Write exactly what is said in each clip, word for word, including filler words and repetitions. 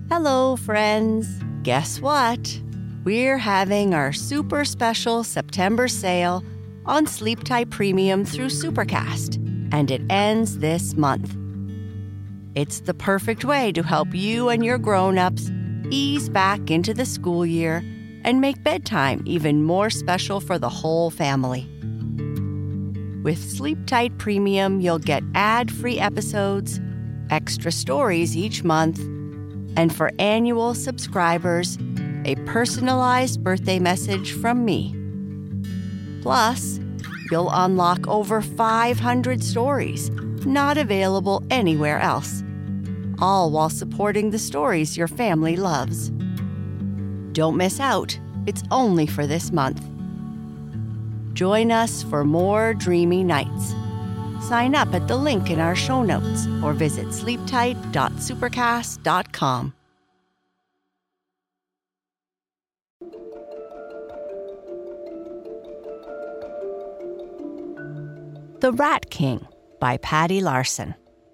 Hello, friends. Guess what? We're having our super special September sale on Sleep Tight Premium through Supercast, and it ends this month. It's the perfect way to help you and your grown-ups ease back into the school year and make bedtime even more special for the whole family. With Sleep Tight Premium, you'll get ad-free episodes, extra stories each month, and for annual subscribers, a personalized birthday message from me. Plus, you'll unlock over five hundred stories not available anywhere else, all while supporting the stories your family loves. Don't miss out. It's only for this month. Join us for more dreamy nights. Sign up at the link in our show notes or visit sleep tight dot supercast dot com. The Rat King by Patty Larson.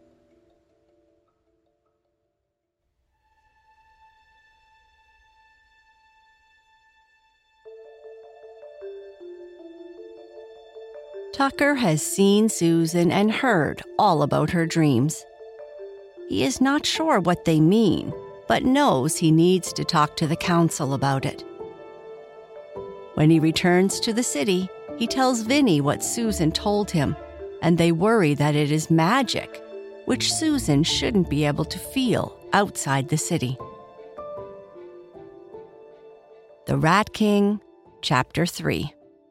Tucker has seen Susan and heard all about her dreams. He is not sure what they mean, but knows he needs to talk to the council about it. When he returns to the city, he tells Vinny what Susan told him, and they worry that it is magic, which Susan shouldn't be able to feel outside the city. The Rat King, Chapter three.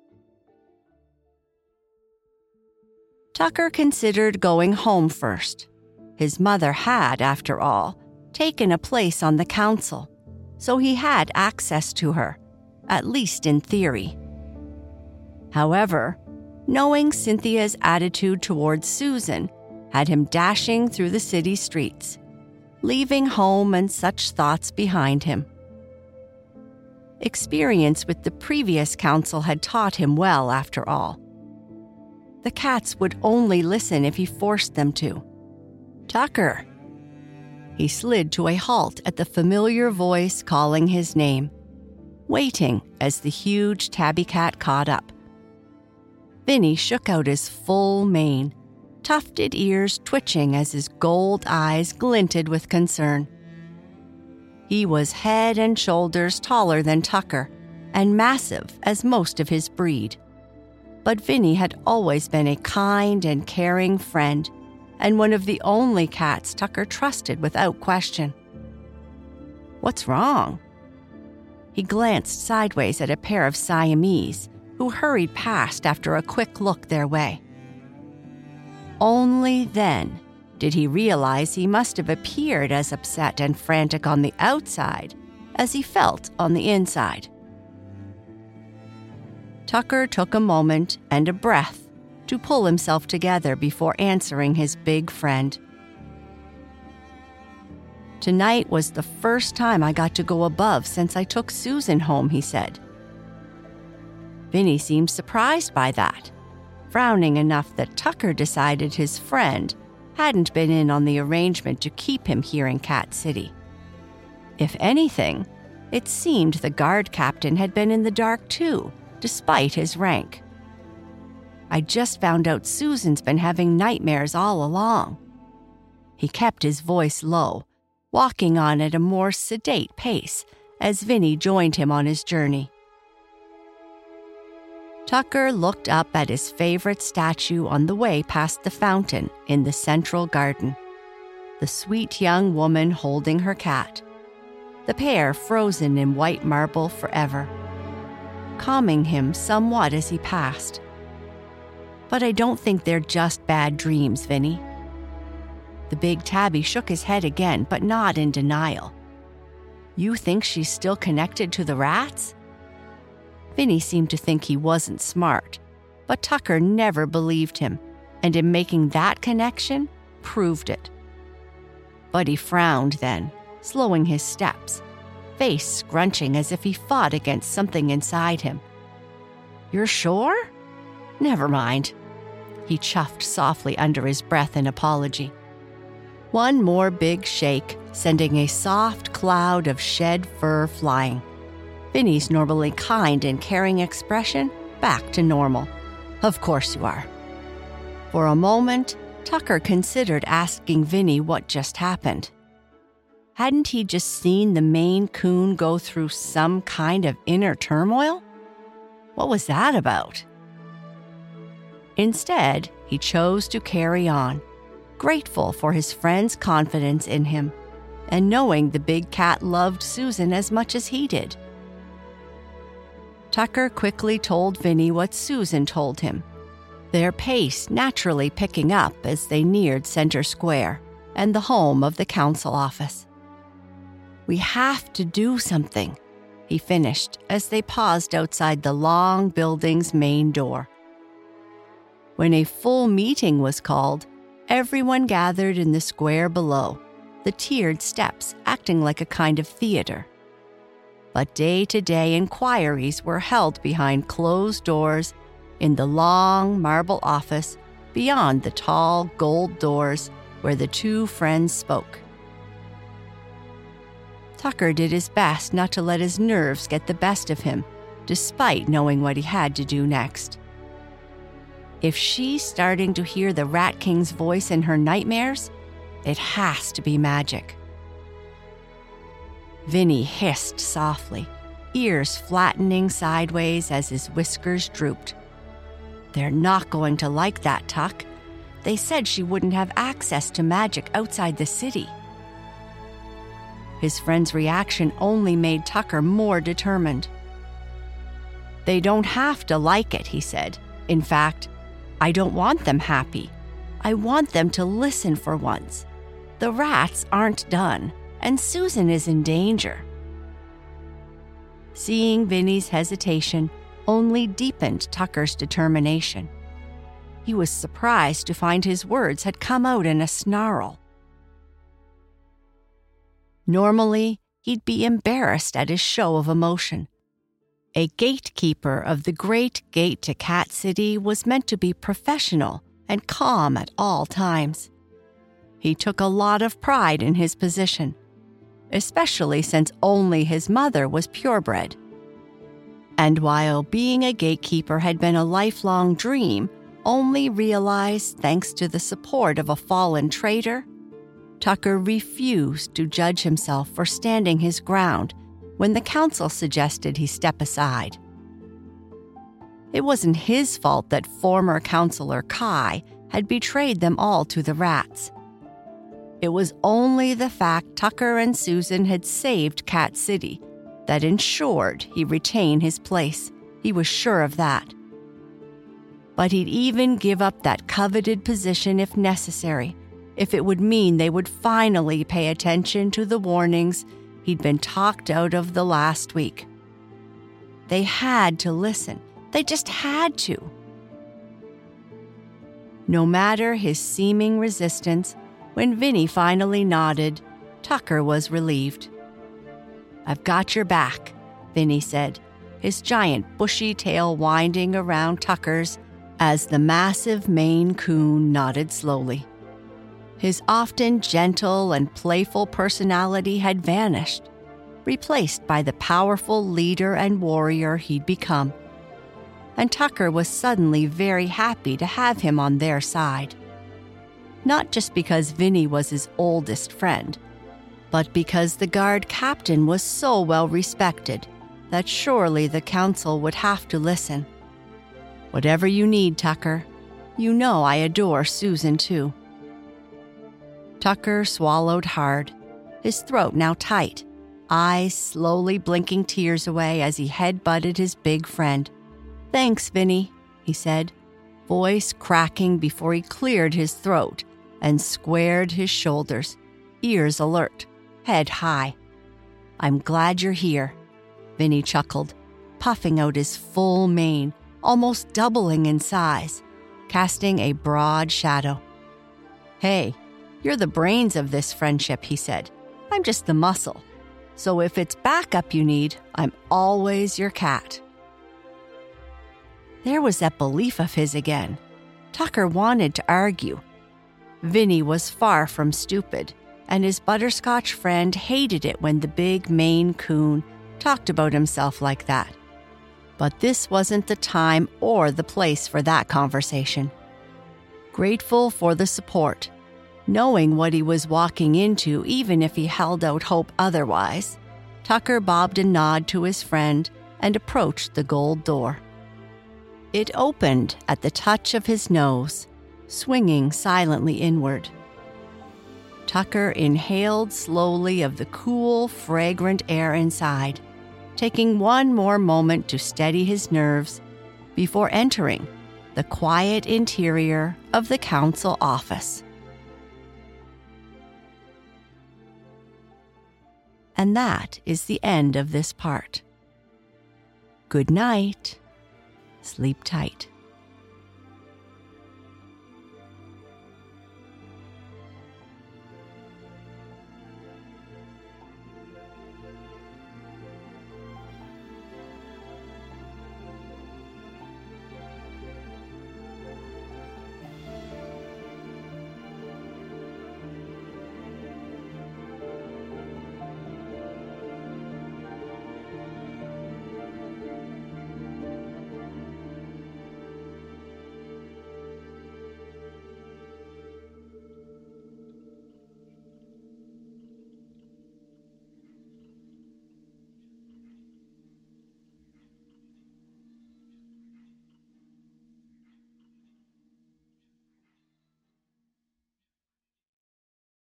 Tucker considered going home first. His mother had, after all, taken a place on the council, so he had access to her, at least in theory. However, knowing Cynthia's attitude towards Susan had him dashing through the city streets, leaving home and such thoughts behind him. Experience with the previous council had taught him well, after all. The cats would only listen if he forced them to. Tucker! He slid to a halt at the familiar voice calling his name, waiting as the huge tabby cat caught up. Vinny shook out his full mane, tufted ears twitching as his gold eyes glinted with concern. He was head and shoulders taller than Tucker and massive as most of his breed. But Vinny had always been a kind and caring friend, and one of the only cats Tucker trusted without question. What's wrong? He glanced sideways at a pair of Siamese, who hurried past after a quick look their way. Only then did he realize he must have appeared as upset and frantic on the outside as he felt on the inside. Tucker took a moment and a breath to pull himself together before answering his big friend. Tonight was the first time I got to go above since I took Susan home, he said. Vinny seemed surprised by that, frowning enough that Tucker decided his friend hadn't been in on the arrangement to keep him here in Cat City. If anything, it seemed the guard captain had been in the dark too, despite his rank. I just found out Susan's been having nightmares all along. He kept his voice low, walking on at a more sedate pace as Vinny joined him on his journey. Tucker looked up at his favorite statue on the way past the fountain in the central garden, the sweet young woman holding her cat, the pair frozen in white marble forever, calming him somewhat as he passed. But I don't think they're just bad dreams, Vinny. The big tabby shook his head again, but not in denial. You think she's still connected to the rats? Vinny seemed to think he wasn't smart, but Tucker never believed him, and in making that connection, proved it. But he frowned then, slowing his steps, face scrunching as if he fought against something inside him. You're sure? Never mind. He chuffed softly under his breath in apology. One more big shake sending a soft cloud of shed fur flying. Vinny's normally kind and caring expression back to normal. Of course you are. For a moment, Tucker considered asking Vinny what just happened. Hadn't he just seen the Maine Coon go through some kind of inner turmoil? What was that about? Instead, he chose to carry on, grateful for his friend's confidence in him, and knowing the big cat loved Susan as much as he did. Tucker quickly told Vinny what Susan told him, their pace naturally picking up as they neared Center Square and the home of the council office. "We have to do something," he finished as they paused outside the long building's main door. When a full meeting was called, everyone gathered in the square below, the tiered steps acting like a kind of theater. But day-to-day inquiries were held behind closed doors in the long marble office beyond the tall gold doors where the two friends spoke. Tucker did his best not to let his nerves get the best of him, despite knowing what he had to do next. If she's starting to hear the Rat King's voice in her nightmares, it has to be magic. Vinny hissed softly, ears flattening sideways as his whiskers drooped. "They're not going to like that, Tuck. They said she wouldn't have access to magic outside the city." His friend's reaction only made Tucker more determined. "They don't have to like it," he said. "In fact, I don't want them happy. I want them to listen for once. The rats aren't done, and Susan is in danger." Seeing Vinny's hesitation only deepened Tucker's determination. He was surprised to find his words had come out in a snarl. Normally, he'd be embarrassed at his show of emotion. A gatekeeper of the great gate to Cat City was meant to be professional and calm at all times. He took a lot of pride in his position, especially since only his mother was purebred. And while being a gatekeeper had been a lifelong dream, only realized thanks to the support of a fallen traitor, Tucker refused to judge himself for standing his ground when the council suggested he step aside. It wasn't his fault that former Councilor Kai had betrayed them all to the rats. It was only the fact Tucker and Susan had saved Cat City that ensured he retain his place. He was sure of that. But he'd even give up that coveted position if necessary, if it would mean they would finally pay attention to the warnings he'd been talked out of the last week. They had to listen. They just had to. No matter his seeming resistance, when Vinny finally nodded, Tucker was relieved. "I've got your back," Vinny said, his giant bushy tail winding around Tucker's as the massive Maine Coon nodded slowly. His often gentle and playful personality had vanished, replaced by the powerful leader and warrior he'd become. And Tucker was suddenly very happy to have him on their side. Not just because Vinny was his oldest friend, but because the guard captain was so well respected that surely the council would have to listen. "Whatever you need, Tucker. You know I adore Susan, too." Tucker swallowed hard, his throat now tight, eyes slowly blinking tears away as he head-butted his big friend. "Thanks, Vinny," he said, voice cracking before he cleared his throat and squared his shoulders, ears alert, head high. "I'm glad you're here," Vinny chuckled, puffing out his full mane, almost doubling in size, casting a broad shadow. "Hey, you're the brains of this friendship," he said. "I'm just the muscle. So if it's backup you need, I'm always your cat." There was that belief of his again. Tucker wanted to argue. Vinny was far from stupid. and his butterscotch friend hated it when the big Maine Coon talked about himself like that. But this wasn't the time or the place for that conversation. Grateful for the support, knowing what he was walking into even if he held out hope otherwise, Tucker bobbed a nod to his friend and approached the gold door. It opened at the touch of his nose, swinging silently inward. Tucker inhaled slowly of the cool, fragrant air inside, taking one more moment to steady his nerves before entering the quiet interior of the council office. And that is the end of this part. Good night. Sleep tight.